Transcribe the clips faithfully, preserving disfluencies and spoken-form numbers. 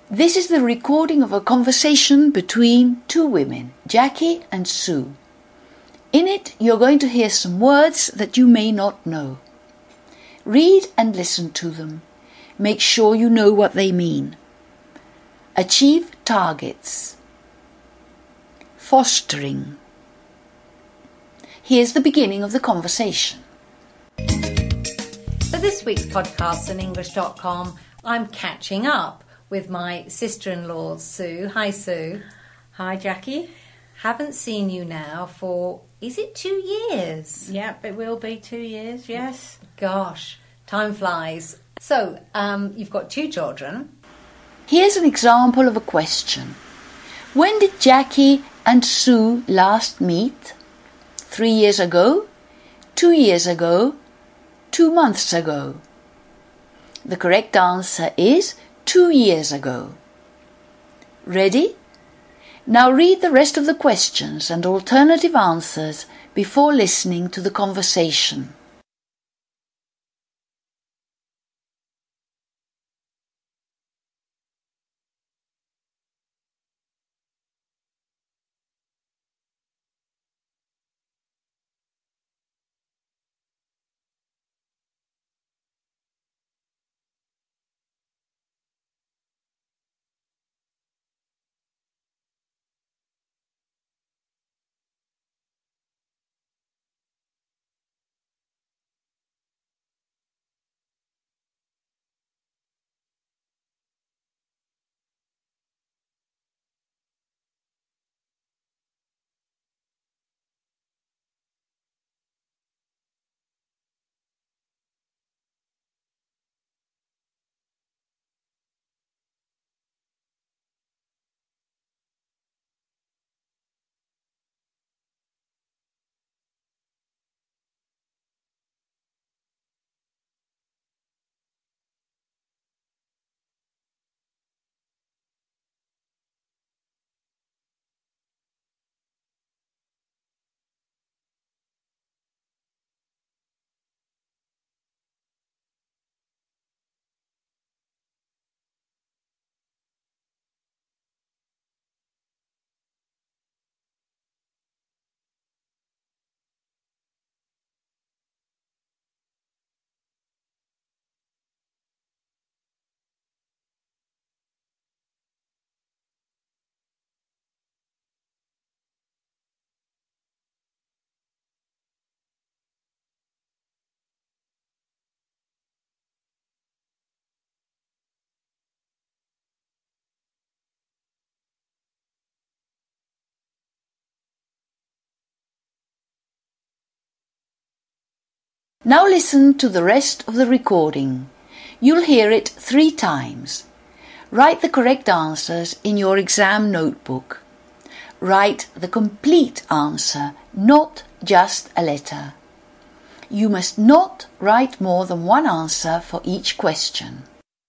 This is the recording of a conversation between two women, Jackie and Sue. In it, you're going to hear some words that you may not know. Read and listen to them. Make sure you know what they mean. Achieve targets. Fostering. Here's the beginning of the conversation. For this week's podcast on English dot com, I'm catching up with my sister-in-law, Sue. Hi, Sue. Hi, Jackie. Haven't seen you now for, is it two years? Yep, it will be two years, yes. Gosh, time flies. So, um, you've got two children. Here's an example of a question. When did Jackie and Sue last meet? Three years ago? Two years ago? Two months ago? The correct answer is two years ago. Ready? Now read the rest of the questions and alternative answers before listening to the conversation. Now listen to the rest of the recording. You'll hear it three times. Write the correct answers in your exam notebook. Write the complete answer, not just a letter. You must not write more than one answer for each question.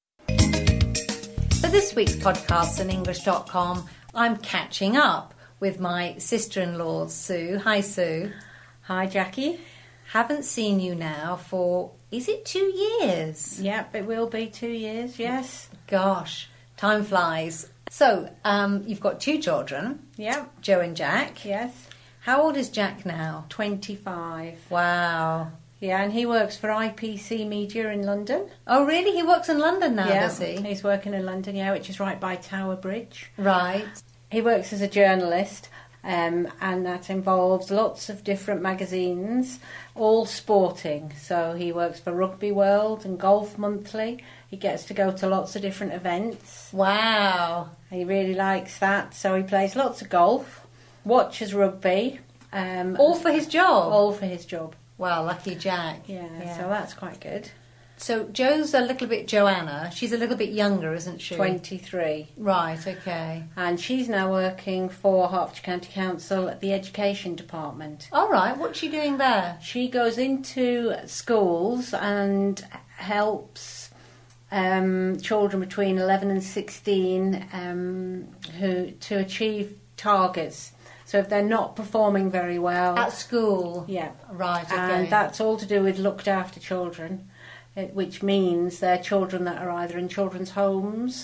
For this week's podcast on English dot com, I'm catching up with my sister-in-law, Sue. Hi, Sue. Hi, Jackie. Haven't seen you now for, is it two years? Yep, it will be two years, yes. Gosh, time flies. So, um, you've got two children. Yep. Joe and Jack. Yes. How old is Jack now? twenty-five. Wow. Yeah, and he works for I P C Media in London. Oh, really? He works in London now, yeah, does he? He's working in London, yeah, which is right by Tower Bridge. Right. He works as a journalist. Um, and that involves lots of different magazines, all sporting. So he works for Rugby World and Golf Monthly. He gets to go to lots of different events. Wow. He really likes that. So he plays lots of golf, watches rugby. Um, all for his job? All for his job. Wow, lucky Jack. Yeah, yeah, so that's quite good. So Joe's a little bit Joanna. She's a little bit younger, isn't she? twenty-three. Right, okay. And she's now working for Hertfordshire County Council at the Education Department. All right, what's she doing there? She goes into schools and helps um, children between eleven and sixteen um, who to achieve targets. So if they're not performing very well... At school? Yeah. Right, okay. And that's all to do with looked after children, which means they're children that are either in children's homes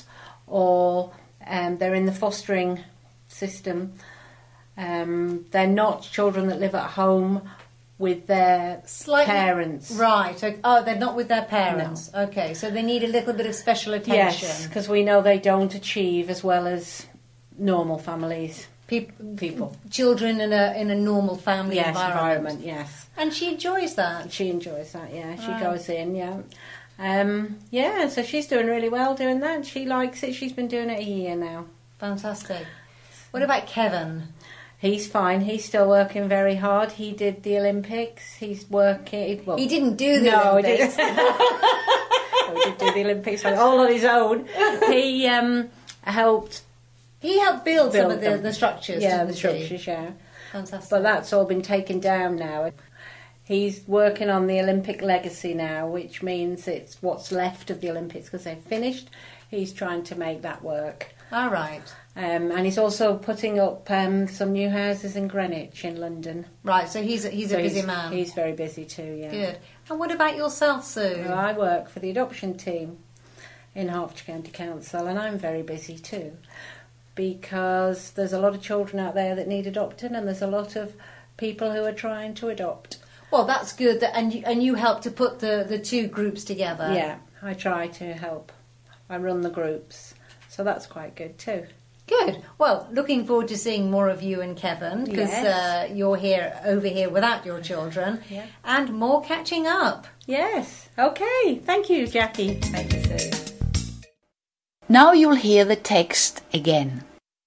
or um, they're in the fostering system. Um, they're not children that live at home with their Slightly, parents. Right. Okay. Oh, they're not with their parents. No. Okay, so they need a little bit of special attention. Yes, because we know they don't achieve as well as normal families. Peop- People. Children in a in a normal family Yes, environment. environment, yes. And she enjoys that. She enjoys that, yeah. She Right. goes in, yeah. Um, yeah, so she's doing really well doing that. She likes it. She's been doing it a year now. Fantastic. What about Kevin? He's fine. He's still working very hard. He did the Olympics. He's working. Well, He didn't do the no, Olympics. he didn't. No, he did do the Olympics all on his own. He um, helped He helped build, some build of the, them. the structures. Yeah, didn't the he? structures, yeah. Fantastic. But that's all been taken down now. He's working on the Olympic legacy now, which means it's what's left of the Olympics because they've finished. He's trying to make that work. All right. Um, and he's also putting up um, some new houses in Greenwich in London. Right, so he's a, he's So a busy man. He's very busy too, yeah. Good. And what about yourself, Sue? Well, I work for the adoption team in Hertfordshire County Council, and I'm very busy too, because there's a lot of children out there that need adopting, and there's a lot of people who are trying to adopt. Well, that's good. That, and you and you help to put the, the two groups together. Yeah, I try to help. I run the groups, so that's quite good too. Good. Well, looking forward to seeing more of you and Kevin, because Yes. uh, you're here over here without your children, Yeah. and more catching up. Yes. Okay. Thank you, Jackie. Thank you, Sue. Now you'll hear the text again.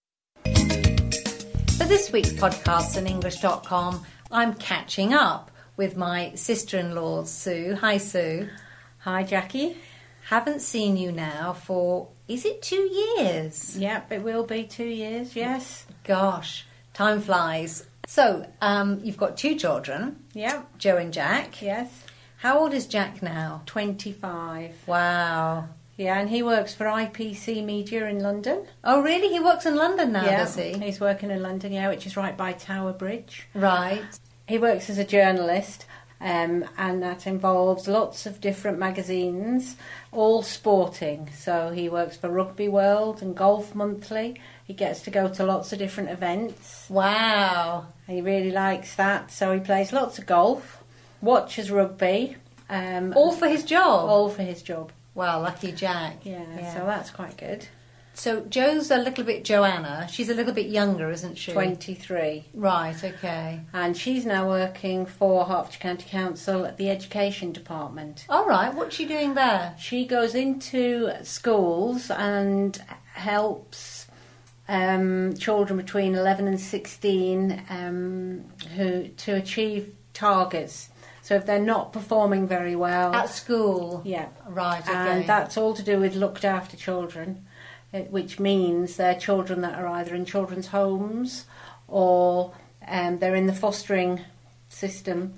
For this week's podcast on English dot com, I'm catching up with my sister-in-law, Sue. Hi, Sue. Hi, Jackie. Haven't seen you now for, is it two years? Yep, it will be two years. Yes. Gosh, time flies. So, um, you've got two children, Yep. Joe and Jack. Yes. How old is Jack now? Twenty-five. Wow. Yeah, and he works for I P C Media in London. Oh, really? He works in London now, yeah, does he? He's working in London, yeah, which is right by Tower Bridge. Right. He works as a journalist, um, and that involves lots of different magazines, all sporting. So he works for Rugby World and Golf Monthly. He gets to go to lots of different events. Wow. He really likes that. So he plays lots of golf, watches rugby. Um, All for his job? all for his job. Wow, lucky Jack. Yeah, so that's quite good. So Joe's a little bit Joanna. She's a little bit younger, isn't she? twenty-three. Right, okay. And she's now working for Hertfordshire County Council at the Education Department. All right, what's she doing there? She goes into schools and helps um, children between eleven and sixteen um, who to achieve targets. So if they're not performing very well... At school? Yeah. Right, okay. And that's all to do with looked after children, it- which means they're children that are either in children's homes or um, they're in the fostering system.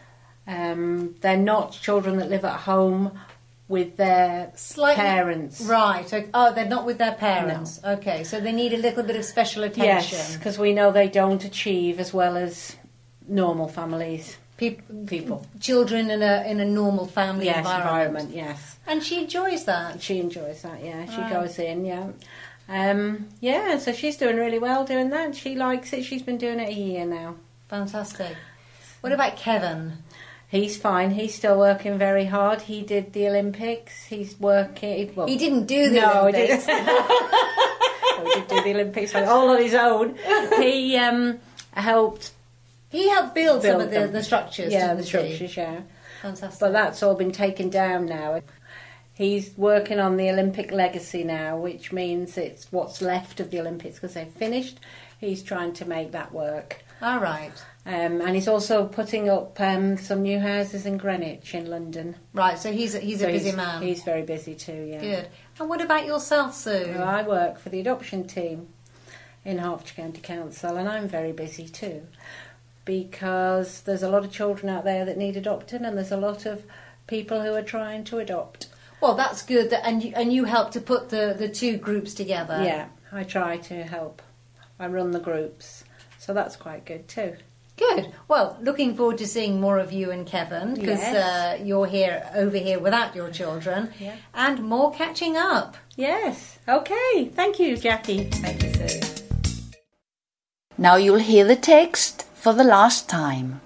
Um, they're not children that live at home with their Slightly, parents. Right. Okay. Oh, they're not with their parents. No. Okay, so they need a little bit of special attention. Yes, because we know they don't achieve as well as normal families. Peop- People. Children in a in a normal family Yes, environment. environment, yes. And she enjoys that. She enjoys that, yeah. She Right. goes in, yeah. Um, yeah, so she's doing really well doing that. She likes it. She's been doing it a year now. Fantastic. What about Kevin? He's fine. He's still working very hard. He did the Olympics. He's working... Well, He didn't do the no, Olympics. he didn't. No, he did do the Olympics all on his own. He um, helped He helped build, some build of the, them. the structures. Yeah, didn't the he? structures, yeah. Fantastic. But that's all been taken down now. He's working on the Olympic legacy now, which means it's what's left of the Olympics because they've finished. He's trying to make that work. All right. Um, and he's also putting up um, some new houses in Greenwich in London. Right, so he's a, he's So a busy he's, man. He's very busy too, yeah. Good. And what about yourself, Sue? Well, I work for the adoption team in Hertfordshire County Council, and I'm very busy too, because there's a lot of children out there that need adopting, and there's a lot of people who are trying to adopt. Well, that's good. That, and you and you help to put the, the two groups together. Yeah, I try to help. I run the groups, so that's quite good too. Good. Well, looking forward to seeing more of you and Kevin, because Yes. uh, you're here over here without your children, Yeah. and more catching up. Yes. Okay. Thank you, Jackie. Thank you, Sue. Now you'll hear the text for the last time.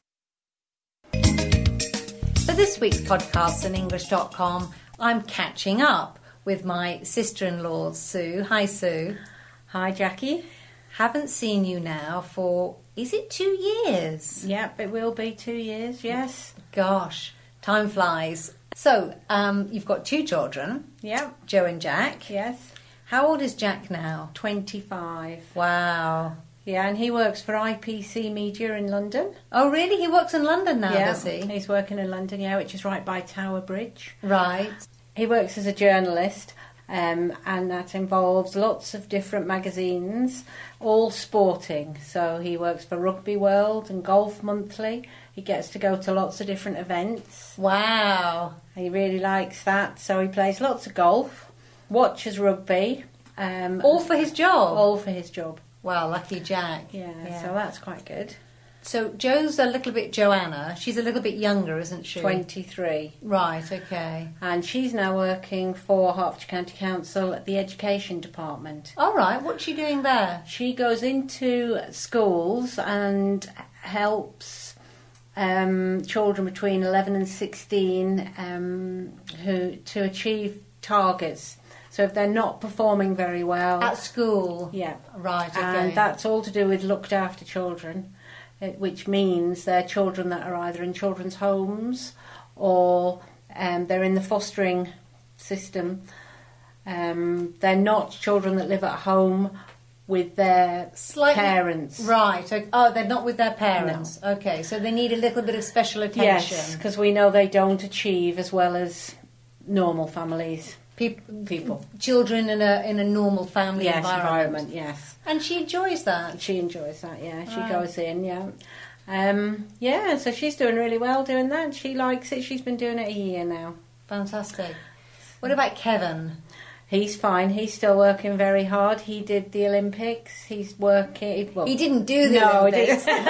For this week's podcast on English dot com, I'm catching up with my sister-in-law, Sue. Hi, Sue. Hi, Jackie. Haven't seen you now for, is it two years? Yep, it will be two years, yes. Gosh, time flies. So, um, you've got two children, Yep, Joe and Jack. yes. How old is Jack now? twenty-five. Wow. Yeah, and he works for I P C Media in London. Oh, really? He works in London now, yeah, does he? He's working in London, yeah, which is right by Tower Bridge. Right. He works as a journalist, um, and that involves lots of different magazines, all sporting. So he works for Rugby World and Golf Monthly. He gets to go to lots of different events. Wow. He really likes that. So he plays lots of golf, watches rugby. Um, All for his job? all for his job. Wow, lucky Jack. Yeah, Yeah. so that's quite good. So Joe's a little bit Joanna. She's a little bit younger, isn't she? twenty-three. Right, okay. And she's now working for Hertfordshire County Council at the Education Department. All right, what's she doing there? She goes into schools and helps um, children between eleven and sixteen um, who to achieve targets. So if they're not performing very well... At school? Yeah. Right, okay. And that's all to do with looked after children, it- which means they're children that are either in children's homes or um, they're in the fostering system. Um, they're not children that live at home with their Slightly- parents. Right. Okay. Oh, they're not with their parents. Okay, so they need a little bit of special attention. Yes, because we know they don't achieve as well as normal families. Peop- People. Children in a in a normal family Yes, environment. environment, yes. And she enjoys that. She enjoys that, yeah. She Right. goes in, yeah. Um, yeah, so she's doing really well doing that. She likes it. She's been doing it a year now. Fantastic. What about Kevin? He's fine. He's still working very hard. He did the Olympics. He's working. Well, He didn't do the no, Olympics. he didn't.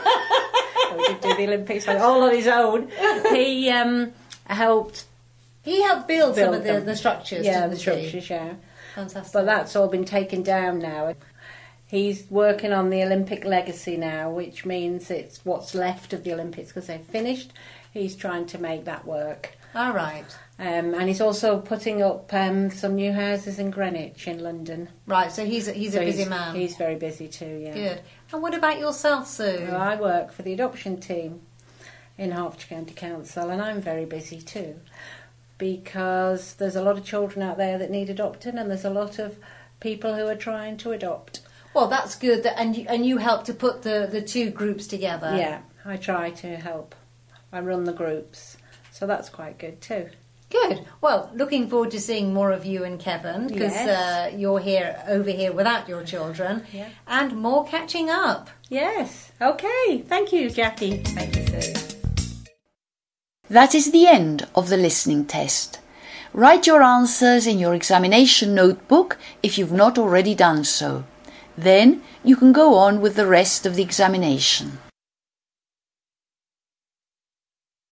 No, he did do the Olympics like, all on his own. He um, helped He helped build, some build of the, them. the structures, Yeah, didn't the he? structures, yeah. Fantastic. But that's all been taken down now. He's working on the Olympic legacy now, which means it's what's left of the Olympics because they've finished. He's trying to make that work. All right. Um, and he's also putting up um, some new houses in Greenwich in London. Right, so he's, he's So a busy he's, man. He's very busy too, yeah. Good. And what about yourself, Sue? Well, I work for the adoption team in Hertfordshire County Council, and I'm very busy too, because there's a lot of children out there that need adopting, and there's a lot of people who are trying to adopt. Well, that's good. That, and, you, and you help to put the, the two groups together. Yeah, I try to help. I run the groups, so that's quite good too. Good. Well, looking forward to seeing more of you and Kevin, because Yes. uh, you're here over here without your children. Yeah. And more catching up. Yes. Okay. Thank you, Jackie. Thank you, Sue. That is the end of the listening test. Write your answers in your examination notebook if you've not already done so. Then you can go on with the rest of the examination.